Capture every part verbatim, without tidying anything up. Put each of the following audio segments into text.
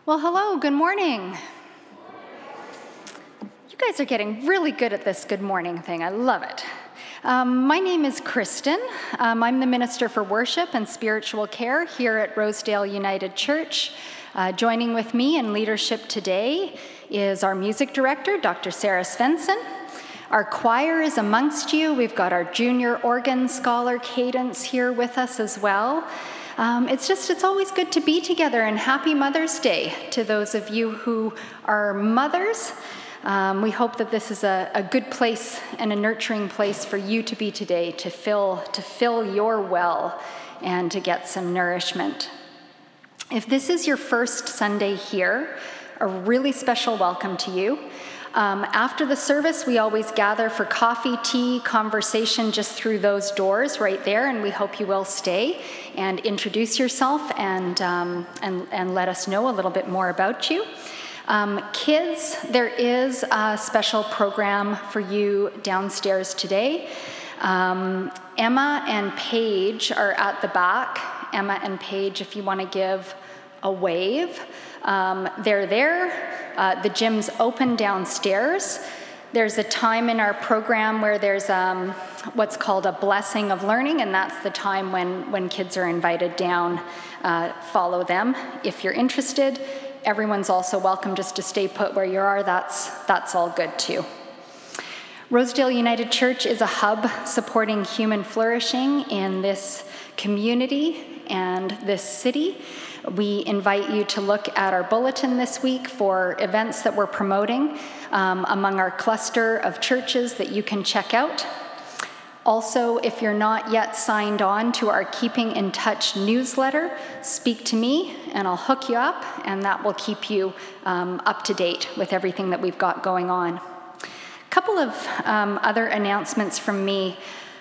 Well, hello, good morning. You guys are getting really good at this good morning thing. I love it. Um, my name is Kristen. Um, I'm the Minister for Worship and Spiritual Care here at Rosedale United Church. Uh, joining with me in leadership today is our music director, Doctor Sarah Svensson. Our choir is amongst you. We've got our junior organ scholar, Cadence, here with us as well. Um, it's just, it's always good to be together, and happy Mother's Day to those of you who are mothers. Um, we hope that this is a, a good place and a nurturing place for you to be today, to fill, to fill your well and to get some nourishment. If this is your first Sunday here, a really special welcome to you. Um, after the service, we always gather for coffee, tea, conversation just through those doors right there, and we hope you will stay and introduce yourself and, um, and, and let us know a little bit more about you. Um, kids, there is a special program for you downstairs today. Um, Emma and Paige are at the back. Emma and Paige, if you want to give a wave. Um, they're there. Uh, the gym's open downstairs. There's a time in our program where there's um, what's called a blessing of learning, and that's the time when, when kids are invited down. Uh, follow them. If you're interested, everyone's also welcome just to stay put where you are. That's, that's all good too. Rosedale United Church is a hub supporting human flourishing in this community and this city. We invite you to look at our bulletin this week for events that we're promoting um, among our cluster of churches that you can check out. Also, if you're not yet signed on to our Keeping in Touch newsletter, speak to me and I'll hook you up, and that will keep you um, up to date with everything that we've got going on. A couple of um, other announcements from me.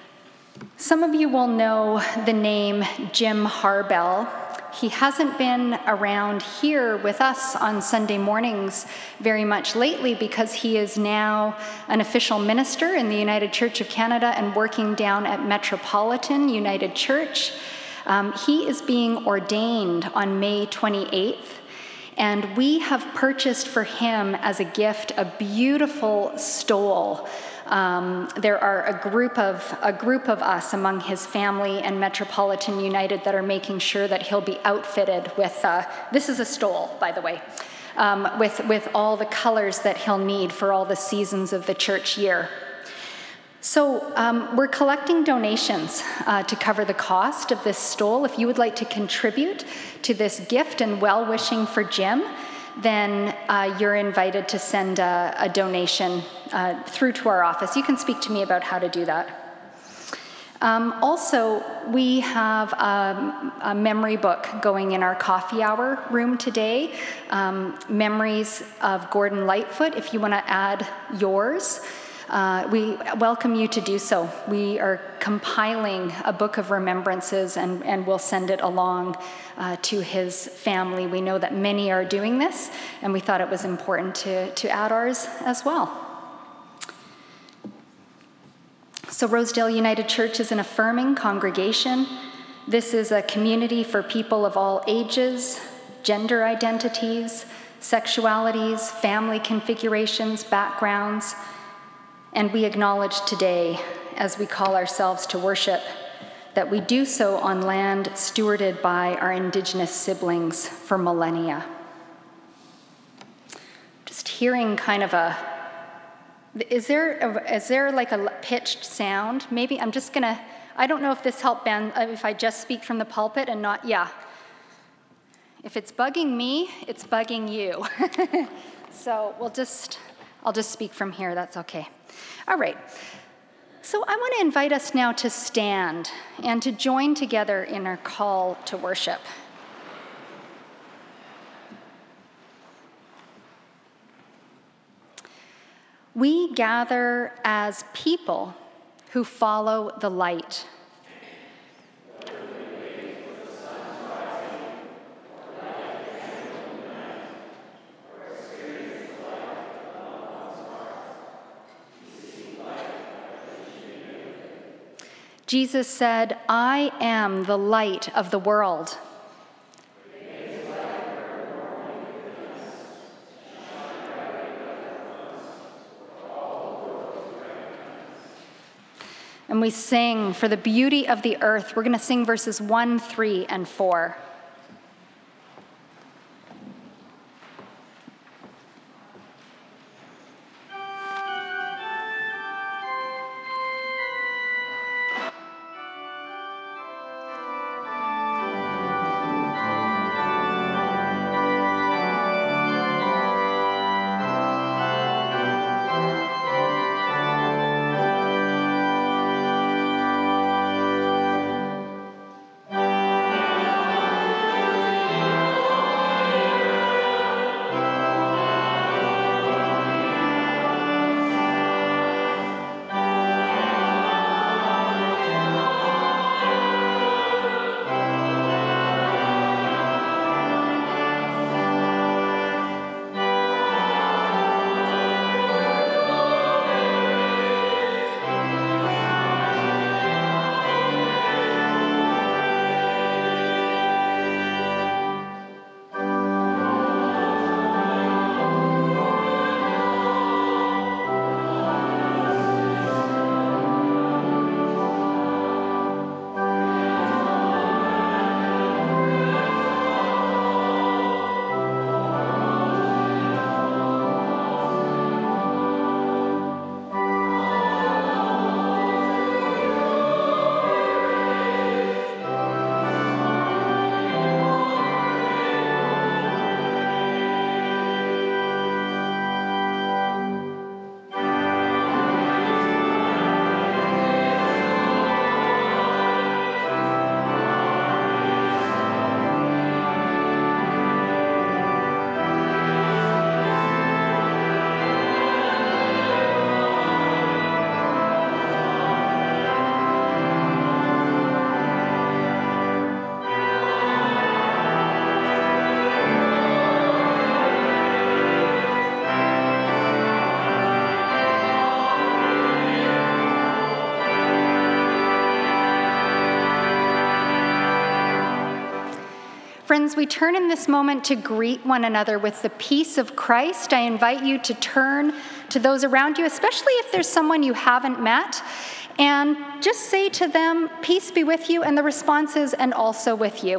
Some of you will know the name Jim Harbell. He hasn't been around here with us on Sunday mornings very much lately because he is now an official minister in the United Church of Canada and working down at Metropolitan United Church. Um, he is being ordained on May twenty-eighth, and we have purchased for him as a gift a beautiful stole. Um, there are a group of a group of us among his family and Metropolitan United that are making sure that he'll be outfitted with, uh, this is a stole, by the way, um, with, with all the colors that he'll need for all the seasons of the church year. So um, we're collecting donations uh, to cover the cost of this stole. If you would like to contribute to this gift and well-wishing for Jim, then uh, you're invited to send a, a donation uh, through to our office. You can speak to me about how to do that. Um, also, we have um, a memory book going in our coffee hour room today, um, Memories of Gordon Lightfoot. If you want to add yours, Uh, we welcome you to do so. We are compiling a book of remembrances, and, and we'll send it along uh, to his family. We know that many are doing this, and we thought it was important to, to add ours as well. So Rosedale United Church is an affirming congregation. This is a community for people of all ages, gender identities, sexualities, family configurations, backgrounds. And we acknowledge today, as we call ourselves to worship, that we do so on land stewarded by our Indigenous siblings for millennia. Just hearing kind of a, is there, a, is there like a pitched sound? Maybe I'm just gonna, I don't know if this helped Ben, if I just speak from the pulpit and not, yeah. If it's bugging me, it's bugging you. So we'll just, I'll just speak from here, that's okay. All right, so I want to invite us now to stand and to join together in our call to worship. We gather as people who follow the light. Jesus said, "I am the light of the world." And we sing for the beauty of the earth. We're going to sing verses one, three, and four. Friends, we turn in this moment to greet one another with the peace of Christ. I invite you to turn to those around you, especially if there's someone you haven't met, and just say to them, "Peace be with you," and the response is, "And also with you."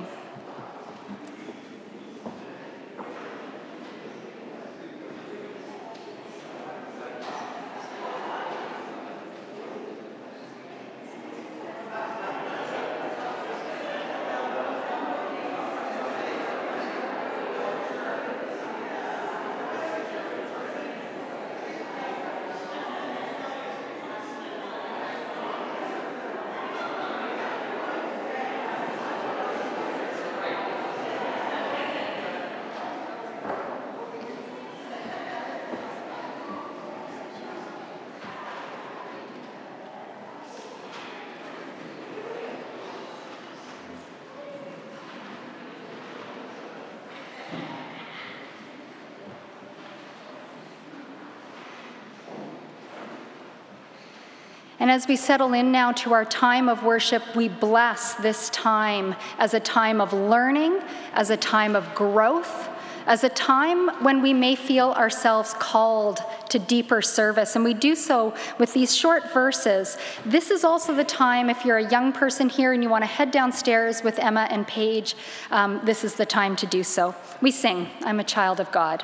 And as we settle in now to our time of worship, we bless this time as a time of learning, as a time of growth, as a time when we may feel ourselves called to deeper service. And we do so with these short verses. This is also the time, if you're a young person here and you want to head downstairs with Emma and Paige, um, this is the time to do so. We sing, "I'm a child of God."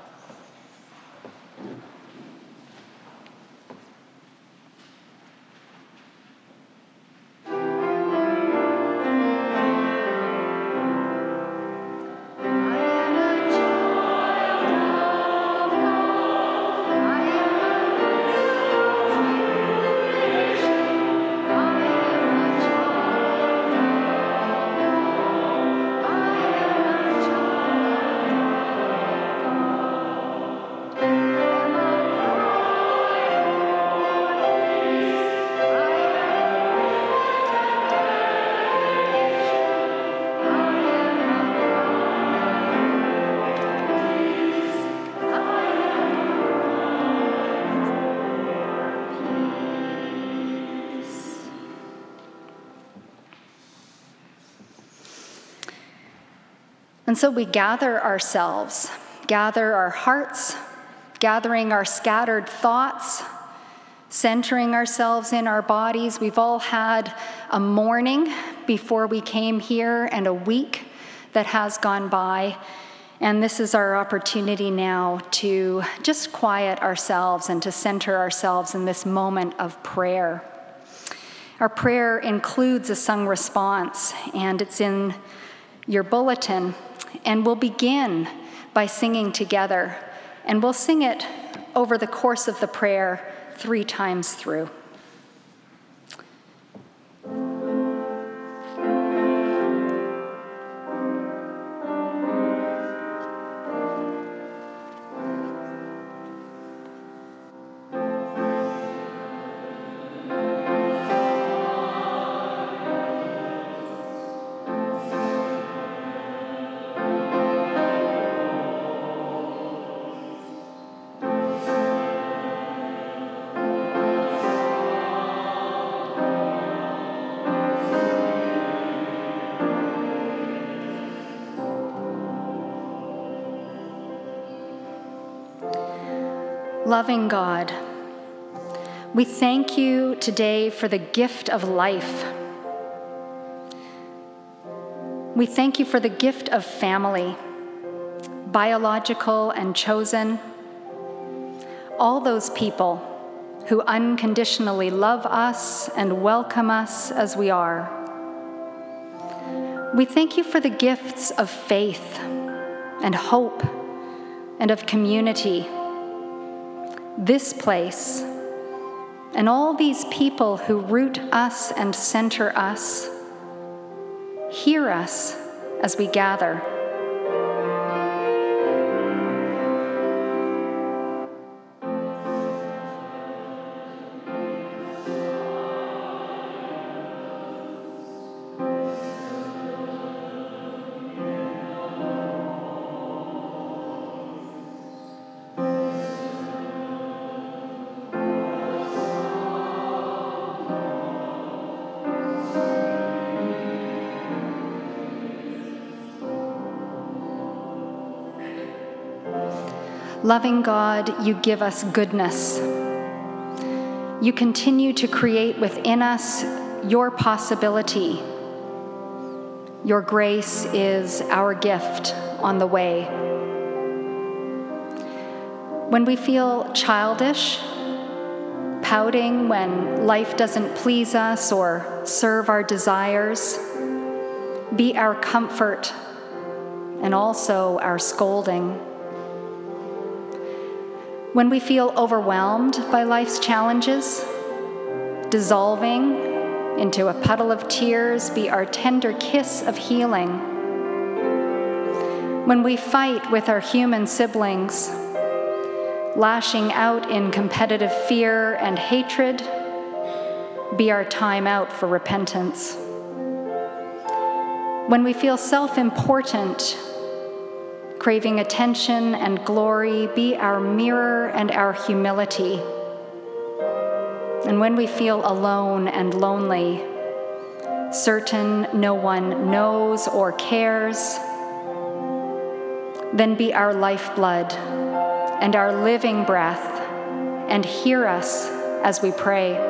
And so we gather ourselves, gather our hearts, gathering our scattered thoughts, centering ourselves in our bodies. We've all had a morning before we came here and a week that has gone by. And this is our opportunity now to just quiet ourselves and to center ourselves in this moment of prayer. Our prayer includes a sung response, and it's in your bulletin. And we'll begin by singing together, and we'll sing it over the course of the prayer three times through. Loving God, we thank you today for the gift of life. We thank you for the gift of family, biological and chosen, all those people who unconditionally love us and welcome us as we are. We thank you for the gifts of faith and hope and of community. This place, and all these people who root us and center us, hear us as we gather. Loving God, you give us goodness. You continue to create within us your possibility. Your grace is our gift on the way. When we feel childish, pouting when life doesn't please us or serve our desires, be our comfort and also our scolding. When we feel overwhelmed by life's challenges, dissolving into a puddle of tears, be our tender kiss of healing. When we fight with our human siblings, lashing out in competitive fear and hatred, be our time out for repentance. When we feel self-important, craving attention and glory, be our mirror and our humility. And when we feel alone and lonely, certain no one knows or cares, then be our lifeblood and our living breath, and hear us as we pray.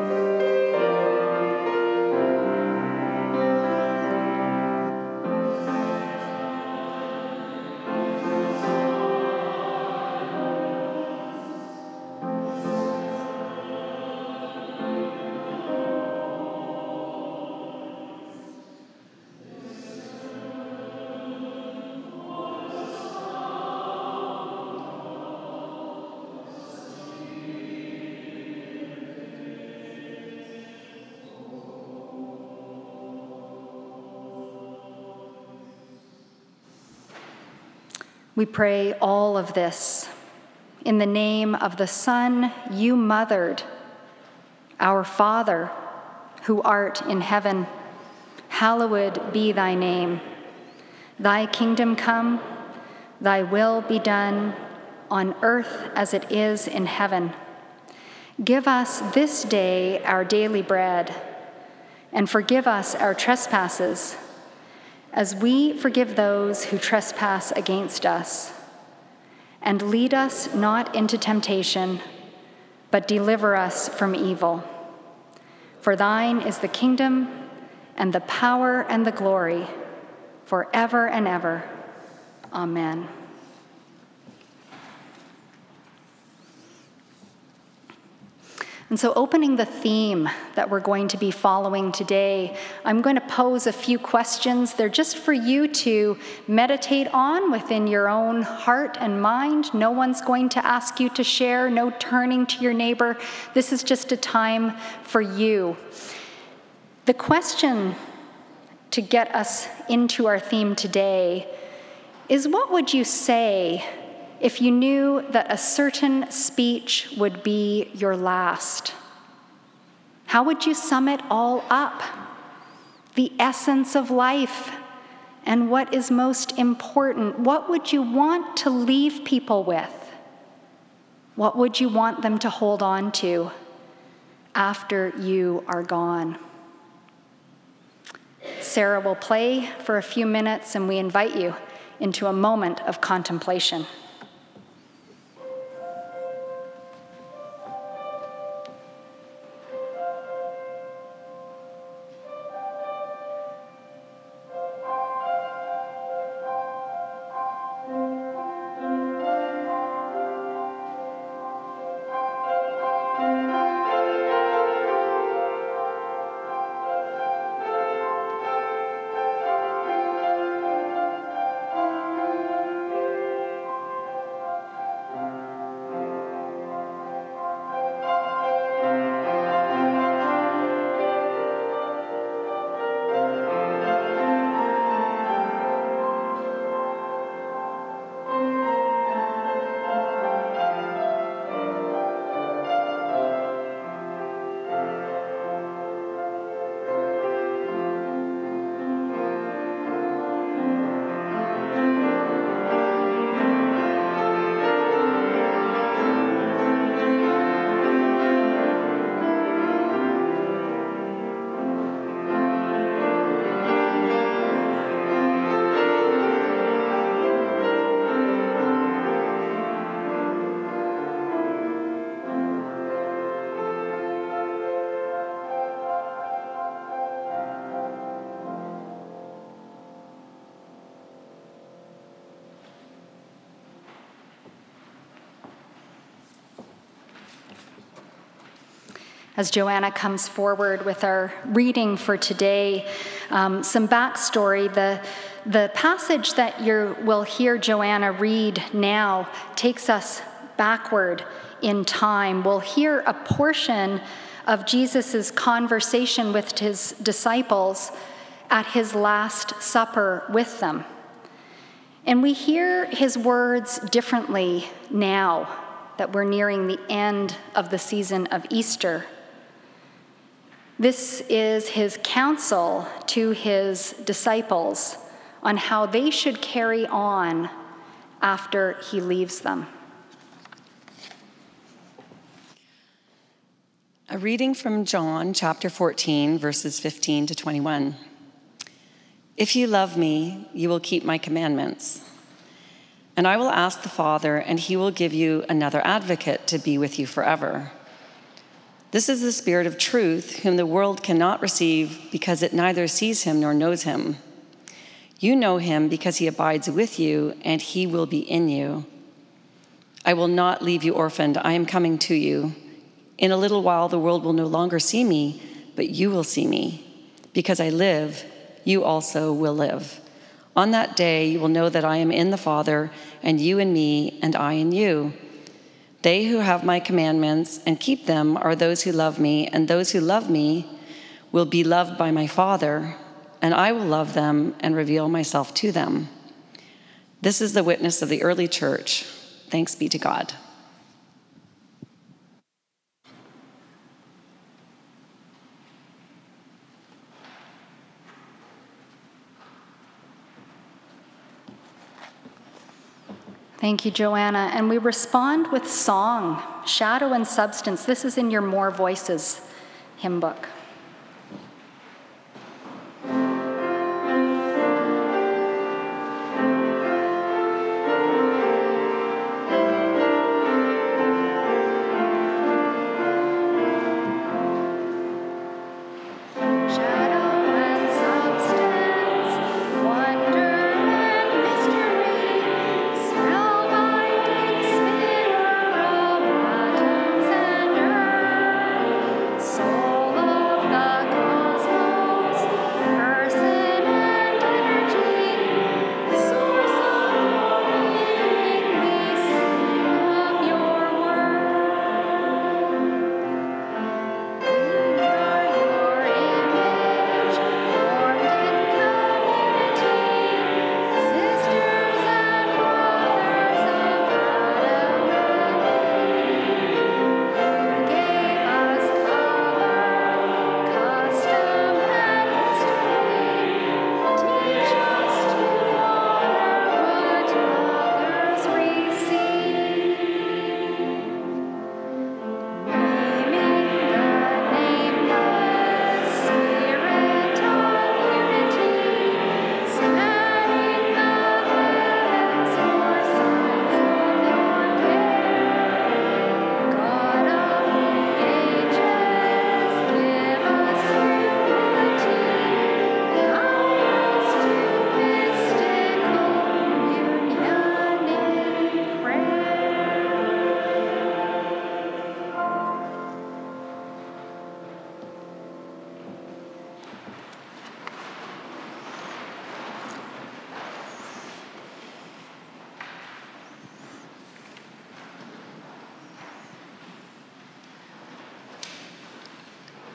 We pray all of this in the name of the Son you mothered, our Father, who art in heaven. Hallowed be thy name. Thy kingdom come, thy will be done, on earth as it is in heaven. Give us this day our daily bread, and forgive us our trespasses, as we forgive those who trespass against us. And lead us not into temptation, but deliver us from evil. For thine is the kingdom and the power and the glory forever and ever. Amen. And so, opening the theme that we're going to be following today, I'm going to pose a few questions. They're just for you to meditate on within your own heart and mind. No one's going to ask you to share, no turning to your neighbor. This is just a time for you. The question to get us into our theme today is, what would you say if you knew that a certain speech would be your last? How would you sum it all up? The essence of life and what is most important. What would you want to leave people with? What would you want them to hold on to after you are gone? Sarah will play for a few minutes, and we invite you into a moment of contemplation. As Joanna comes forward with our reading for today, um, some backstory. The, the passage that you will hear Joanna read now takes us backward in time. We'll hear a portion of Jesus' conversation with his disciples at his Last Supper with them. And we hear his words differently now that we're nearing the end of the season of Easter. This is his counsel to his disciples on how they should carry on after he leaves them. A reading from John chapter fourteen, verses fifteen to twenty-one. If you love me, you will keep my commandments. And I will ask the Father, and he will give you another advocate to be with you forever. This is the Spirit of truth, whom the world cannot receive because it neither sees him nor knows him. You know him because he abides with you, and he will be in you. I will not leave you orphaned. I am coming to you. In a little while, the world will no longer see me, but you will see me. Because I live, you also will live. On that day, you will know that I am in the Father, and you in me, and I in you. They who have my commandments and keep them are those who love me, and those who love me will be loved by my Father, and I will love them and reveal myself to them. This is the witness of the early church. Thanks be to God. Thank you, Joanna. And we respond with song, Shadow and Substance. This is in your More Voices hymn book.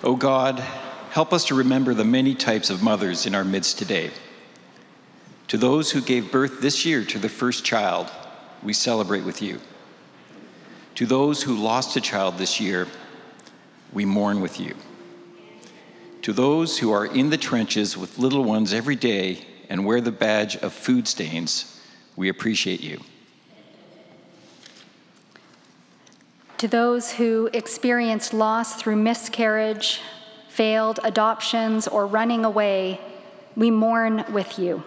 O God, help us to remember the many types of mothers in our midst today. To those who gave birth this year to the first child, we celebrate with you. To those who lost a child this year, we mourn with you. To those who are in the trenches with little ones every day and wear the badge of food stains, we appreciate you. To those who experienced loss through miscarriage, failed adoptions, or running away, we mourn with you.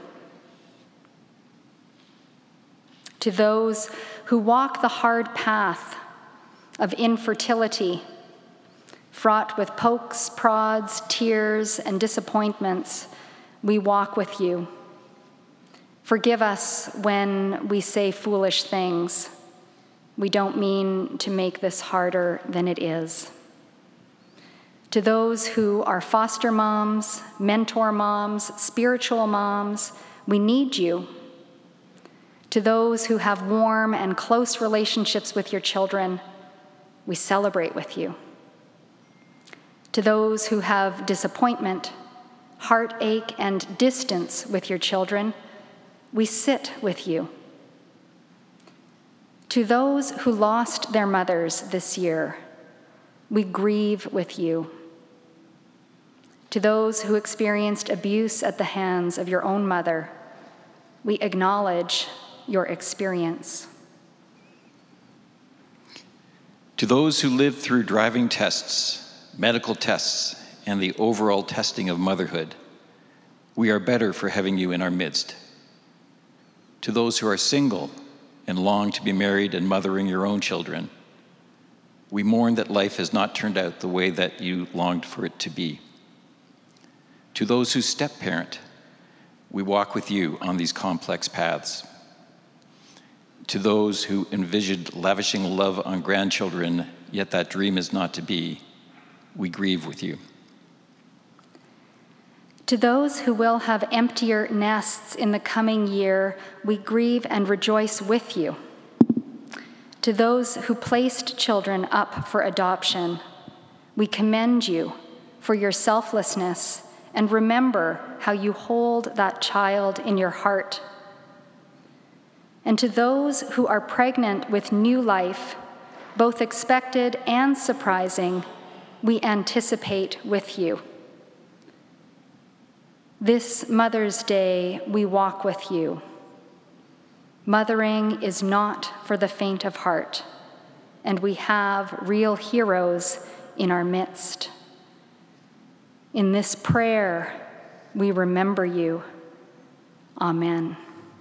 To those who walk the hard path of infertility, fraught with pokes, prods, tears, and disappointments, we walk with you. Forgive us when we say foolish things. We don't mean to make this harder than it is. To those who are foster moms, mentor moms, spiritual moms, we need you. To those who have warm and close relationships with your children, we celebrate with you. To those who have disappointment, heartache, and distance with your children, we sit with you. To those who lost their mothers this year, we grieve with you. To those who experienced abuse at the hands of your own mother, we acknowledge your experience. To those who lived through driving tests, medical tests, and the overall testing of motherhood, we are better for having you in our midst. To those who are single and long to be married and mothering your own children, we mourn that life has not turned out the way that you longed for it to be. To those who step-parent, we walk with you on these complex paths. To those who envisioned lavishing love on grandchildren, yet that dream is not to be, we grieve with you. To those who will have emptier nests in the coming year, we grieve and rejoice with you. To those who placed children up for adoption, we commend you for your selflessness and remember how you hold that child in your heart. And to those who are pregnant with new life, both expected and surprising, we anticipate with you. This Mother's Day, we walk with you. Mothering is not for the faint of heart, and we have real heroes in our midst. In this prayer, we remember you. Amen.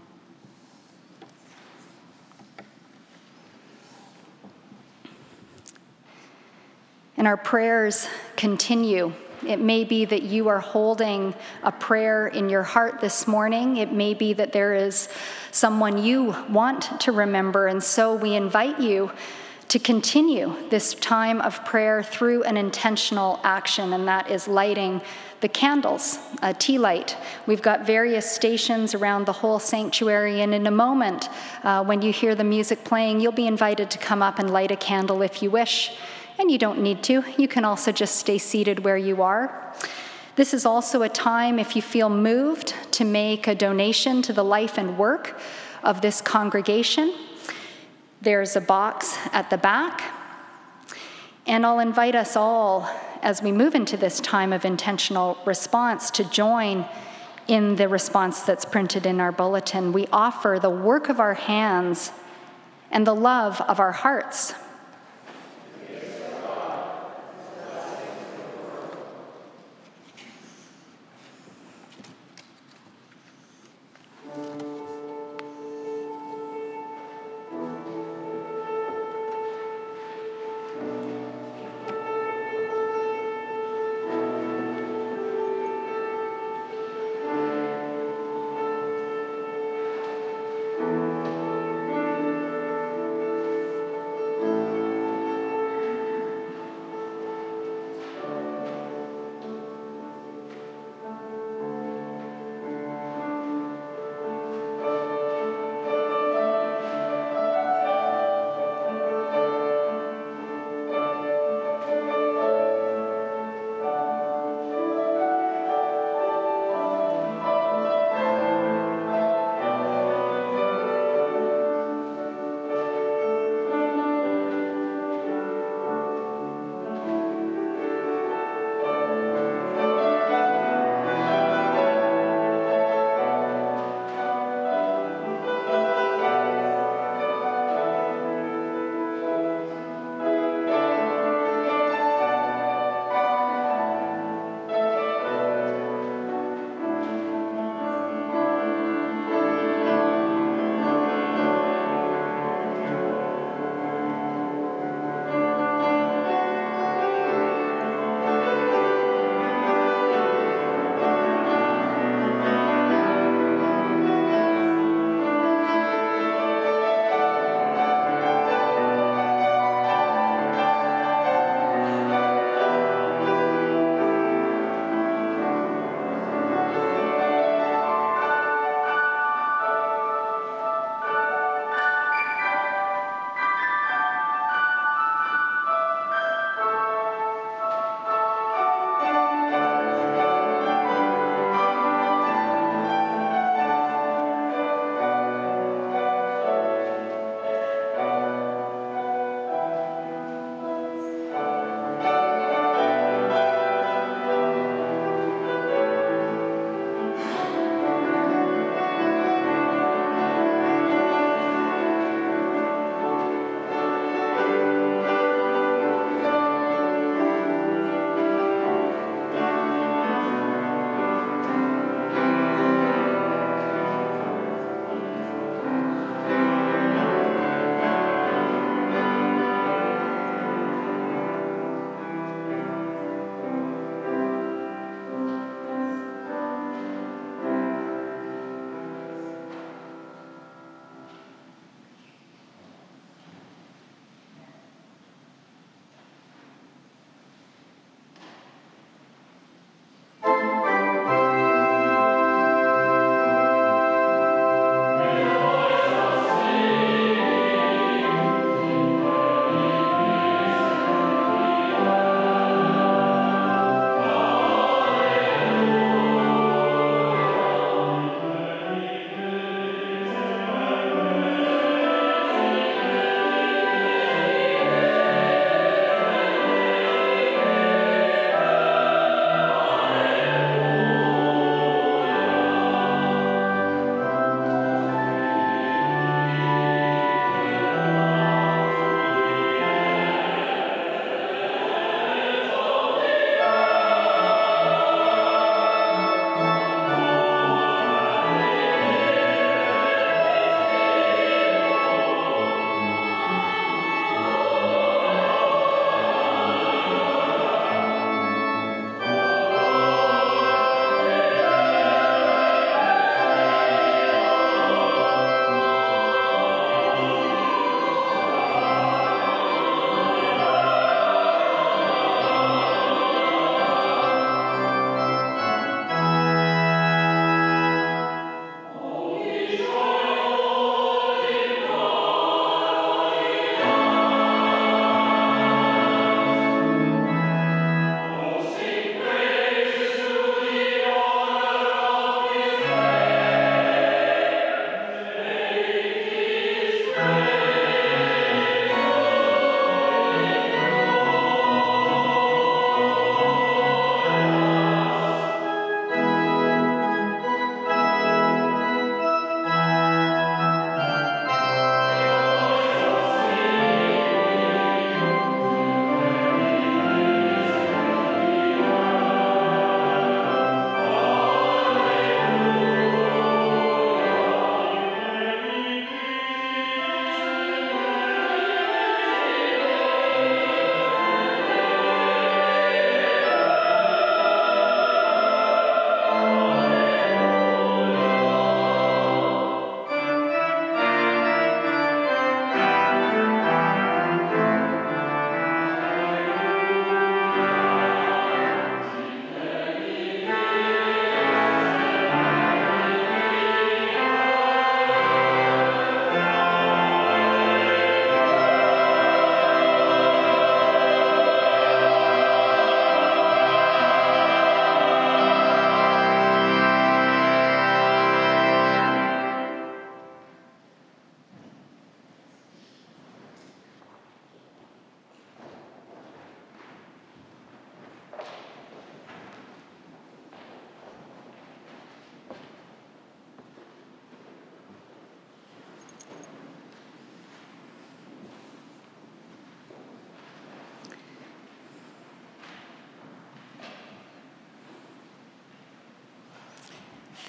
And our prayers continue. It may be that you are holding a prayer in your heart this morning. It may be that there is someone you want to remember, and so we invite you to continue this time of prayer through an intentional action, and that is lighting the candles, a tea light. We've got various stations around the whole sanctuary, and in a moment, uh, when you hear the music playing, you'll be invited to come up and light a candle if you wish. And you don't need to. You can also just stay seated where you are. This is also a time, if you feel moved, to make a donation to the life and work of this congregation. There's a box at the back. And I'll invite us all, as we move into this time of intentional response, to join in the response that's printed in our bulletin. We offer the work of our hands and the love of our hearts.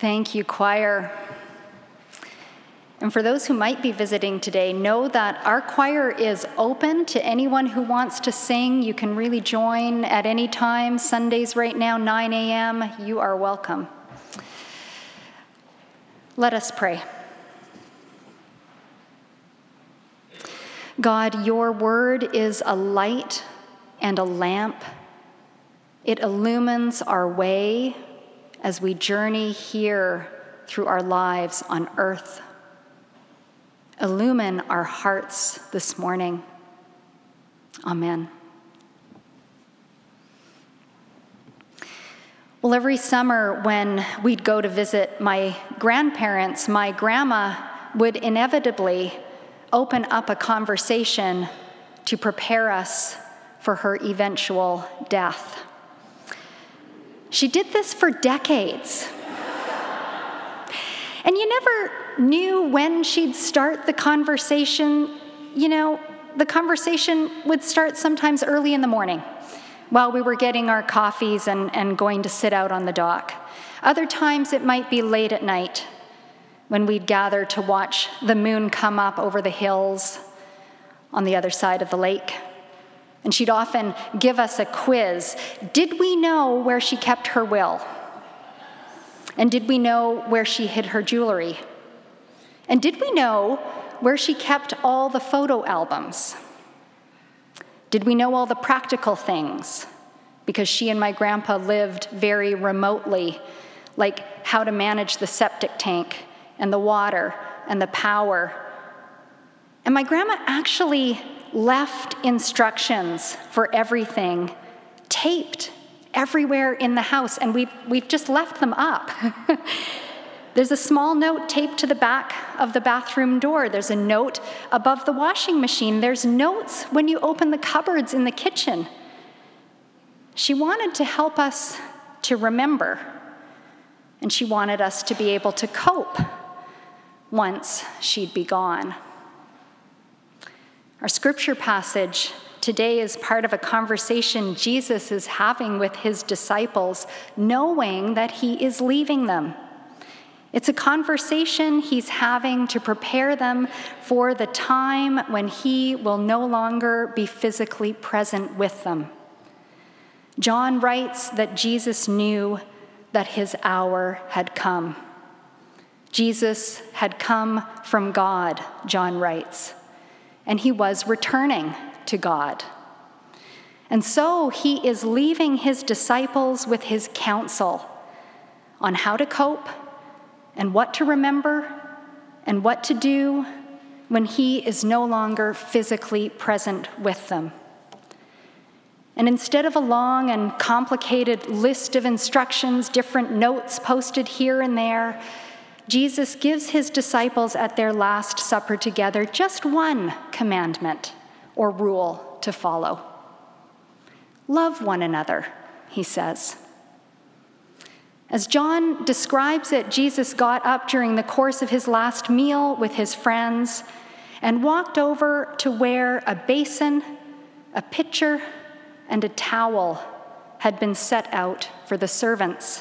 Thank you, choir. And for those who might be visiting today, know that our choir is open to anyone who wants to sing. You can really join at any time. Sundays right now, nine a.m., you are welcome. Let us pray. God, your word is a light and a lamp. It illumines our way as we journey here through our lives on earth. Illumine our hearts this morning. Amen. Well, every summer when we'd go to visit my grandparents, my grandma would inevitably open up a conversation to prepare us for her eventual death. She did this for decades. And you never knew when she'd start the conversation. You know, the conversation would start sometimes early in the morning while we were getting our coffees and, and going to sit out on the dock. Other times it might be late at night when we'd gather to watch the moon come up over the hills on the other side of the lake. And she'd often give us a quiz. Did we know where she kept her will? And did we know where she hid her jewelry? And did we know where she kept all the photo albums? Did we know all the practical things? Because she and my grandpa lived very remotely, like how to manage the septic tank and the water and the power. And my grandma actually left instructions for everything taped everywhere in the house, and we've, we've just left them up. There's a small note taped to the back of the bathroom door. There's a note above the washing machine. There's notes when you open the cupboards in the kitchen. She wanted to help us to remember, and she wanted us to be able to cope once she'd be gone. Our scripture passage today is part of a conversation Jesus is having with his disciples, knowing that he is leaving them. It's a conversation he's having to prepare them for the time when he will no longer be physically present with them. John writes that Jesus knew that his hour had come. Jesus had come from God, John writes, and he was returning to God. And so he is leaving his disciples with his counsel on how to cope and what to remember and what to do when he is no longer physically present with them. And instead of a long and complicated list of instructions, different notes posted here and there, Jesus gives his disciples at their Last Supper together just one commandment or rule to follow. Love one another, he says. As John describes it, Jesus got up during the course of his last meal with his friends and walked over to where a basin, a pitcher, and a towel had been set out for the servants.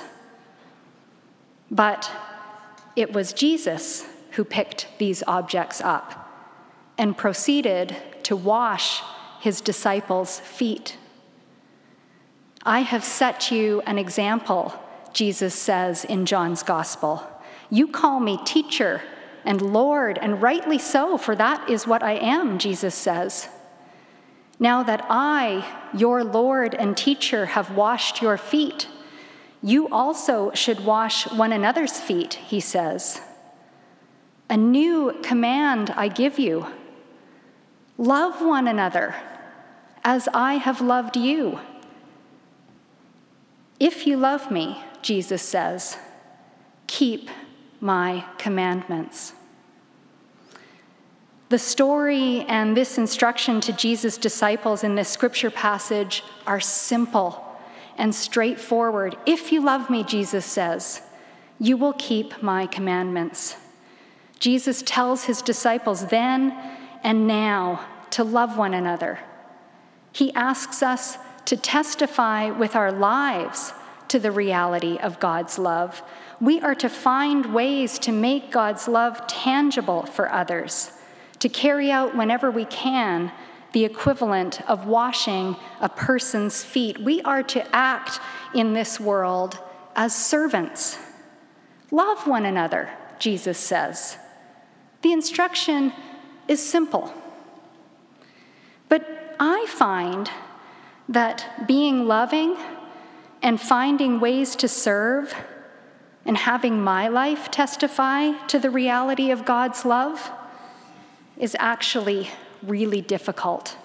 But it was Jesus who picked these objects up and proceeded to wash his disciples' feet. I have set you an example, Jesus says in John's Gospel. You call me teacher and Lord, and rightly so, for that is what I am, Jesus says. Now that I, your Lord and teacher, have washed your feet, you also should wash one another's feet, he says. A new command I give you. Love one another as I have loved you. If you love me, Jesus says, keep my commandments. The story and this instruction to Jesus' disciples in this scripture passage are simple and straightforward. If you love me, Jesus says, you will keep my commandments. Jesus tells his disciples then and now to love one another. He asks us to testify with our lives to the reality of God's love. We are to find ways to make God's love tangible for others, to carry out whenever we can the equivalent of washing a person's feet. We are to act in this world as servants. Love one another, Jesus says. The instruction is simple. But I find that being loving and finding ways to serve and having my life testify to the reality of God's love is actually really difficult.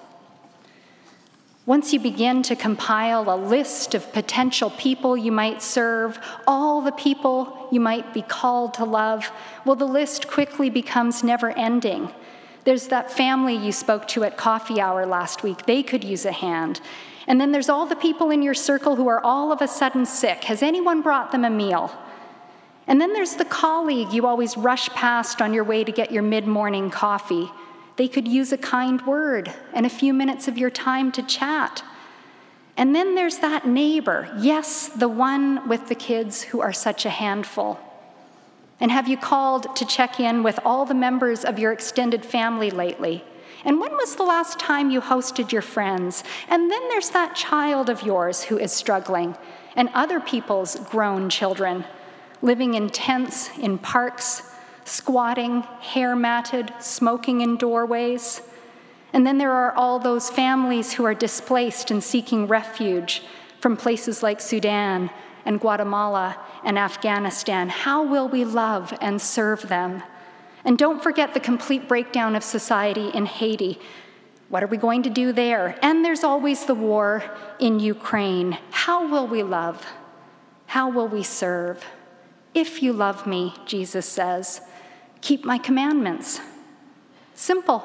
Once you begin to compile a list of potential people you might serve, all the people you might be called to love, well, the list quickly becomes never-ending. There's that family you spoke to at coffee hour last week. They could use a hand. And then there's all the people in your circle who are all of a sudden sick. Has anyone brought them a meal? And then there's the colleague you always rush past on your way to get your mid-morning coffee. They could use a kind word and a few minutes of your time to chat. And then there's that neighbor, yes, the one with the kids who are such a handful. And have you called to check in with all the members of your extended family lately? And when was the last time you hosted your friends? And then there's that child of yours who is struggling, and other people's grown children, living in tents, in parks, squatting, hair matted, smoking in doorways. And then there are all those families who are displaced and seeking refuge from places like Sudan and Guatemala and Afghanistan. How will we love and serve them? And don't forget the complete breakdown of society in Haiti. What are we going to do there? And there's always the war in Ukraine. How will we love? How will we serve? If you love me, Jesus says, keep my commandments. Simple.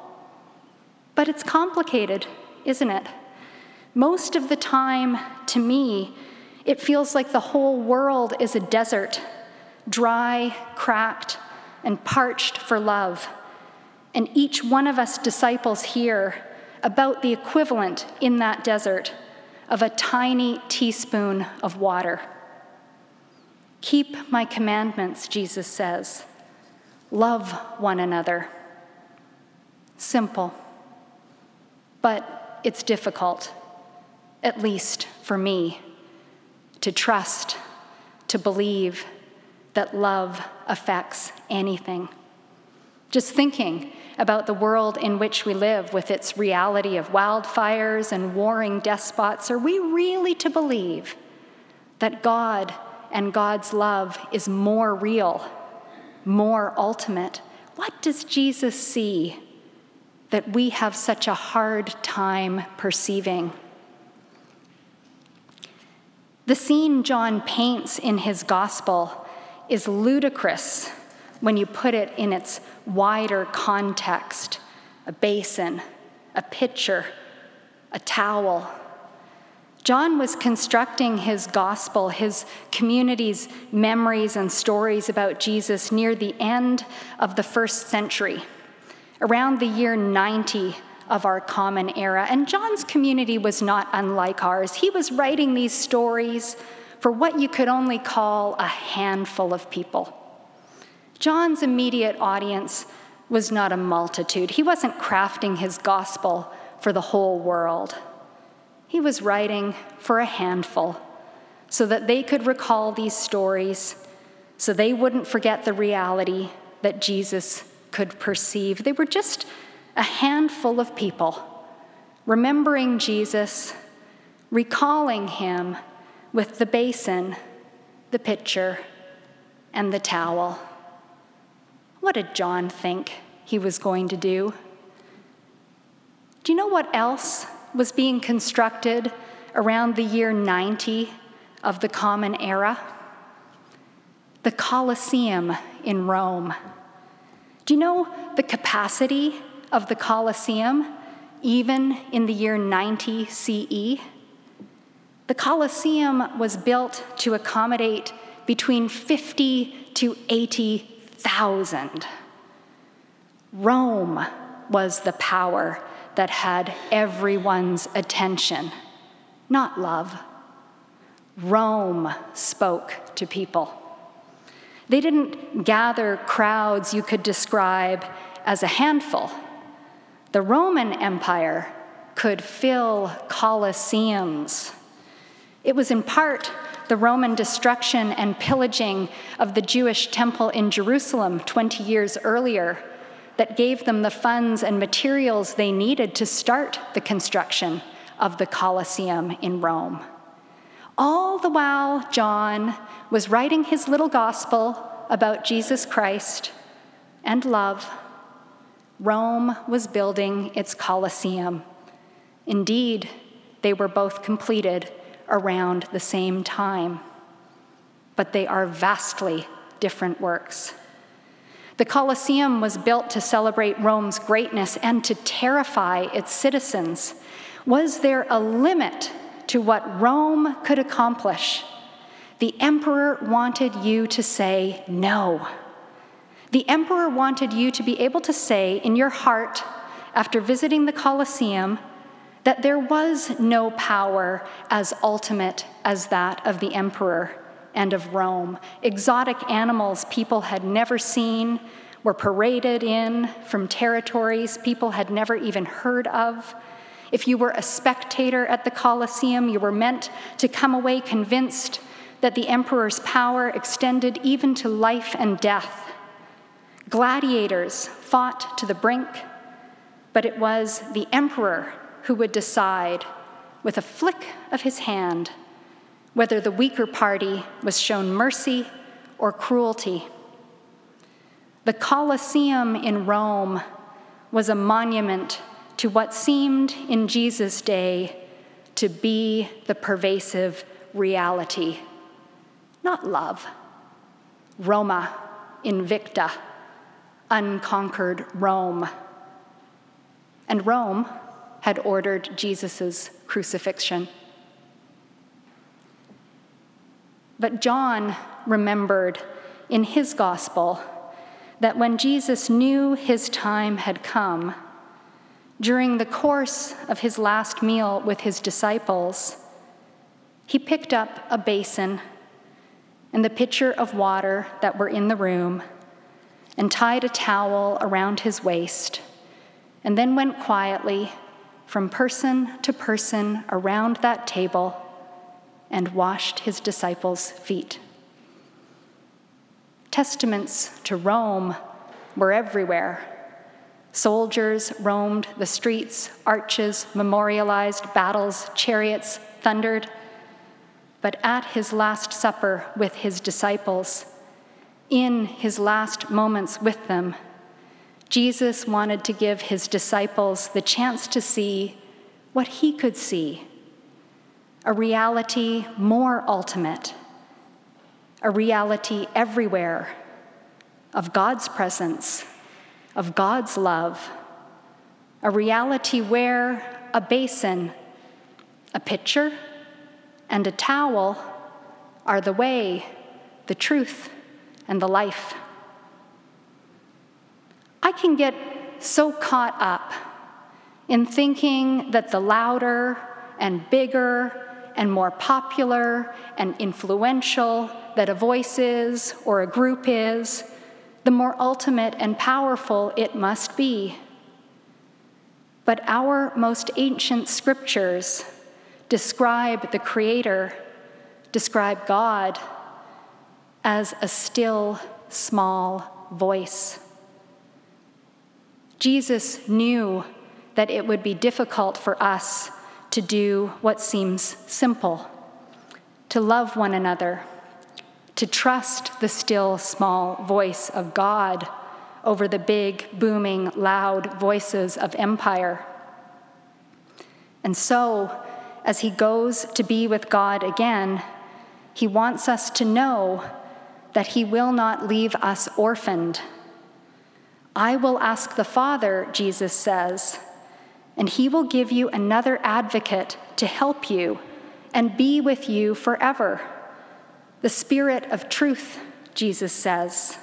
But it's complicated, isn't it? Most of the time, to me, it feels like the whole world is a desert, dry, cracked, and parched for love. And each one of us disciples here about the equivalent in that desert of a tiny teaspoon of water. Keep my commandments, Jesus says. Love one another. Simple. But it's difficult, at least for me, to trust, to believe that love affects anything. Just thinking about the world in which we live with its reality of wildfires and warring despots, are we really to believe that God and God's love is more real, more ultimate? What does Jesus see that we have such a hard time perceiving? The scene John paints in his gospel is ludicrous when you put it in its wider context. A basin, a pitcher, a towel. John was constructing his gospel, his community's memories and stories about Jesus near the end of the first century, around the year ninety of our common era. And John's community was not unlike ours. He was writing these stories for what you could only call a handful of people. John's immediate audience was not a multitude. He wasn't crafting his gospel for the whole world. He was writing for a handful so that they could recall these stories, so they wouldn't forget the reality that Jesus could perceive. They were just a handful of people remembering Jesus, recalling him with the basin, the pitcher, and the towel. What did John think he was going to do? Do you know what else was being constructed around the year ninety of the Common Era? The Colosseum in Rome. Do you know the capacity of the Colosseum, even in the year ninety C E? The Colosseum was built to accommodate between fifty to eighty thousand. Rome was the power that had everyone's attention, not love. Rome spoke to people. They didn't gather crowds you could describe as a handful. The Roman Empire could fill colosseums. It was in part the Roman destruction and pillaging of the Jewish temple in Jerusalem twenty years earlier that gave them the funds and materials they needed to start the construction of the Colosseum in Rome. All the while, John was writing his little gospel about Jesus Christ and love. Rome was building its Colosseum. Indeed, they were both completed around the same time. But they are vastly different works. The Colosseum was built to celebrate Rome's greatness and to terrify its citizens. Was there a limit to what Rome could accomplish? The emperor wanted you to say no. The emperor wanted you to be able to say in your heart, after visiting the Colosseum, that there was no power as ultimate as that of the emperor and of Rome. Exotic animals people had never seen were paraded in from territories people had never even heard of. If you were a spectator at the Colosseum, you were meant to come away convinced that the emperor's power extended even to life and death. Gladiators fought to the brink, but it was the emperor who would decide, with a flick of his hand, whether the weaker party was shown mercy or cruelty. The Colosseum in Rome was a monument to what seemed in Jesus' day to be the pervasive reality. Not love. Roma invicta, unconquered Rome. And Rome had ordered Jesus' crucifixion. But John remembered in his gospel that when Jesus knew his time had come, during the course of his last meal with his disciples, he picked up a basin and the pitcher of water that were in the room and tied a towel around his waist, and then went quietly from person to person around that table and washed his disciples' feet. Testaments to Rome were everywhere. Soldiers roamed the streets, arches memorialized battles, chariots thundered. But at his Last Supper with his disciples, in his last moments with them, Jesus wanted to give his disciples the chance to see what he could see, a reality more ultimate, a reality everywhere of God's presence, of God's love, a reality where a basin, a pitcher, and a towel are the way, the truth, and the life. I can get so caught up in thinking that the louder and bigger and more popular and influential that a voice is or a group is, the more ultimate and powerful it must be. But our most ancient scriptures describe the Creator, describe God as a still, small voice. Jesus knew that it would be difficult for us to do what seems simple, to love one another, to trust the still, small voice of God over the big, booming, loud voices of empire. And so, as he goes to be with God again, he wants us to know that he will not leave us orphaned. I will ask the Father, Jesus says, and he will give you another advocate to help you and be with you forever. The Spirit of truth, Jesus says.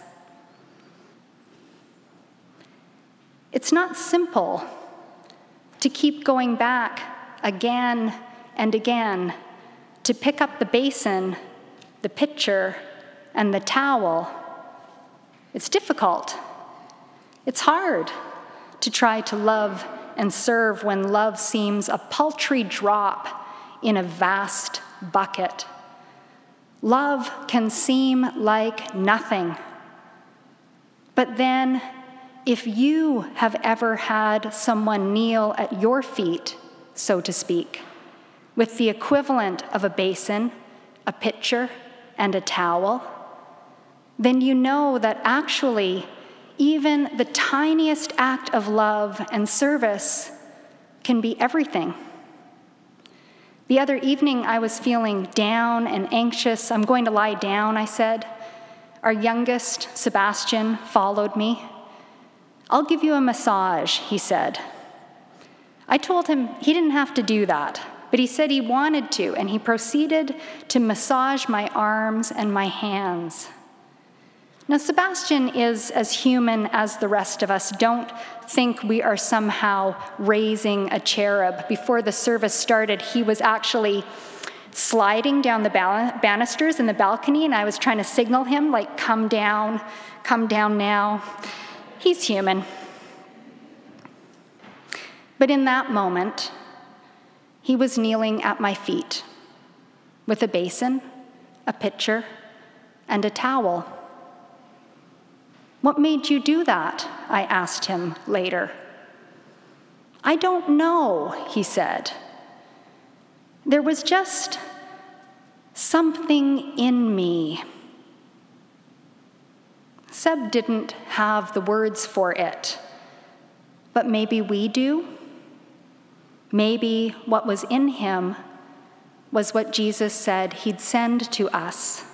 It's not simple to keep going back again and again to pick up the basin, the pitcher, and the towel. It's difficult. It's hard to try to love and serve when love seems a paltry drop in a vast bucket. Love can seem like nothing. But then, if you have ever had someone kneel at your feet, so to speak, with the equivalent of a basin, a pitcher, and a towel, then you know that actually, even the tiniest act of love and service can be everything. The other evening, I was feeling down and anxious. I'm going to lie down, I said. Our youngest, Sebastian, followed me. I'll give you a massage, he said. I told him he didn't have to do that, but he said he wanted to, and he proceeded to massage my arms and my hands. Now, Sebastian is as human as the rest of us. Don't think we are somehow raising a cherub. Before the service started, he was actually sliding down the banisters in the balcony, and I was trying to signal him, like, come down, come down now. He's human. But in that moment, he was kneeling at my feet with a basin, a pitcher, and a towel. What made you do that? I asked him later. I don't know, he said. There was just something in me. Seb didn't have the words for it, but maybe we do. Maybe what was in him was what Jesus said he'd send to us.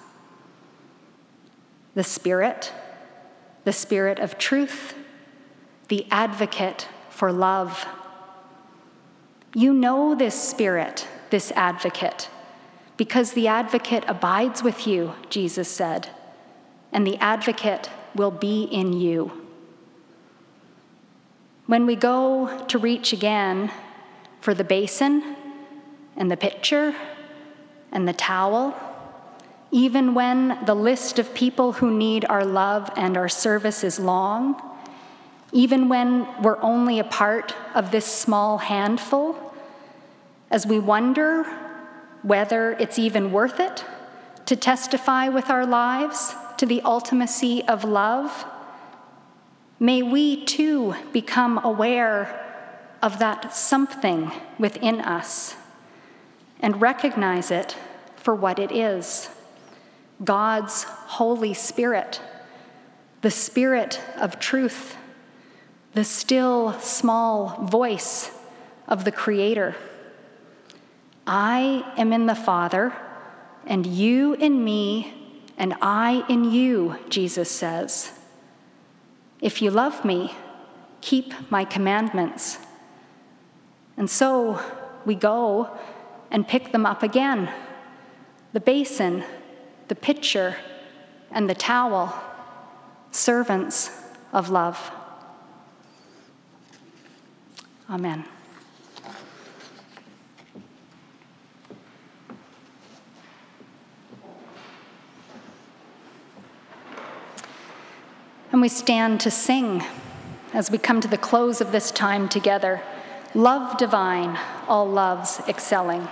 The Spirit, the Spirit of truth, the advocate for love. You know this Spirit, this advocate, because the advocate abides with you, Jesus said, and the advocate will be in you. When we go to reach again for the basin and the pitcher and the towel, even when the list of people who need our love and our service is long, even when we're only a part of this small handful, as we wonder whether it's even worth it to testify with our lives to the ultimacy of love, may we too become aware of that something within us and recognize it for what it is: God's Holy Spirit, the Spirit of truth, the still small voice of the Creator. I am in the Father, and you in me, and I in you, Jesus says. If you love me, keep my commandments. And so we go and pick them up again: the basin, the pitcher, and the towel, servants of love. Amen. And we stand to sing as we come to the close of this time together. Love divine, all loves excelling.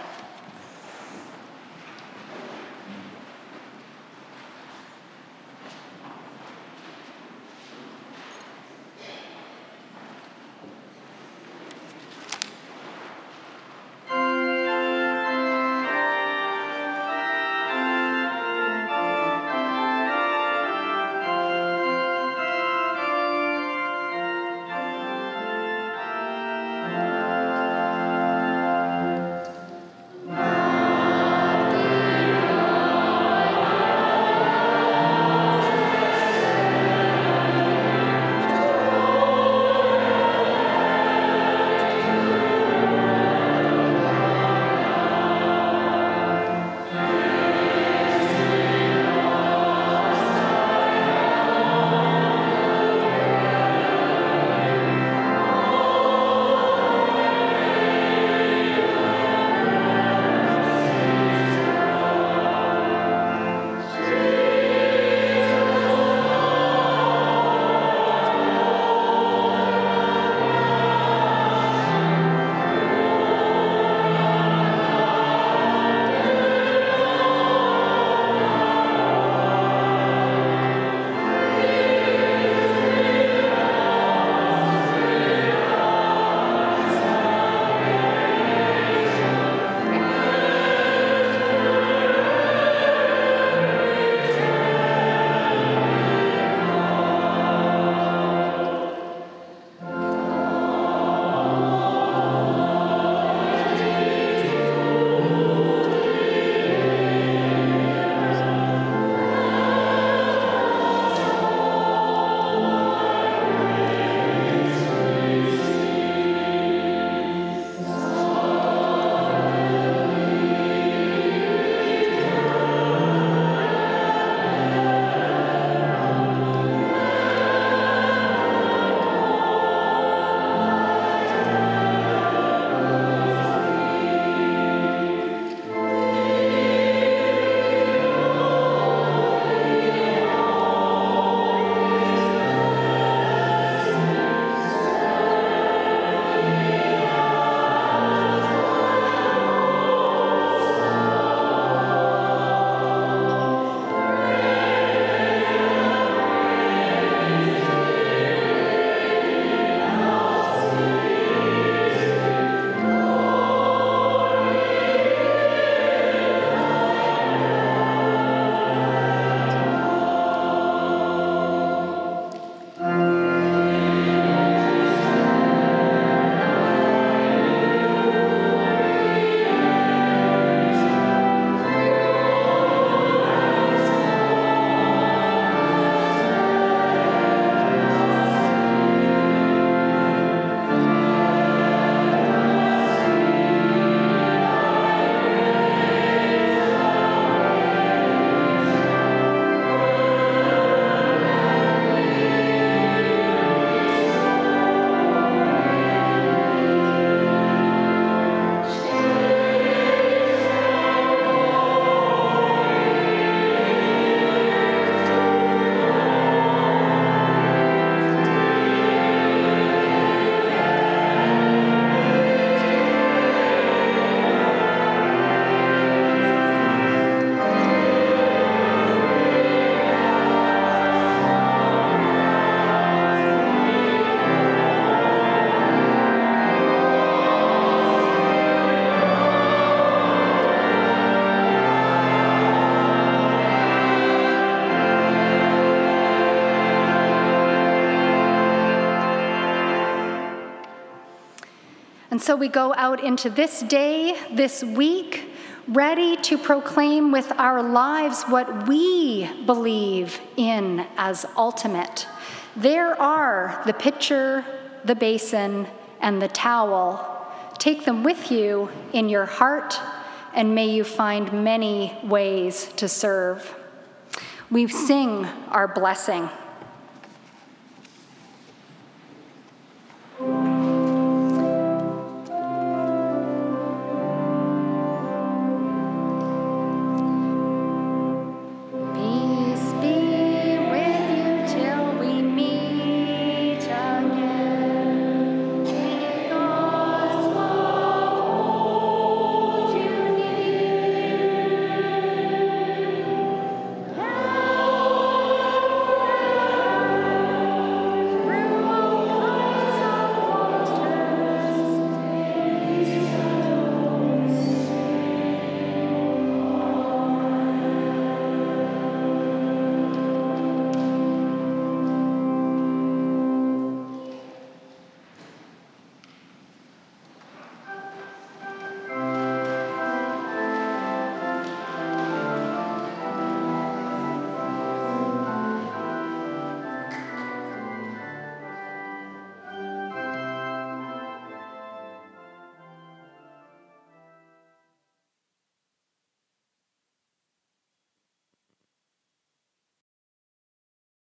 And so we go out into this day, this week, ready to proclaim with our lives what we believe in as ultimate. There are the pitcher, the basin, and the towel. Take them with you in your heart, and may you find many ways to serve. We sing our blessing.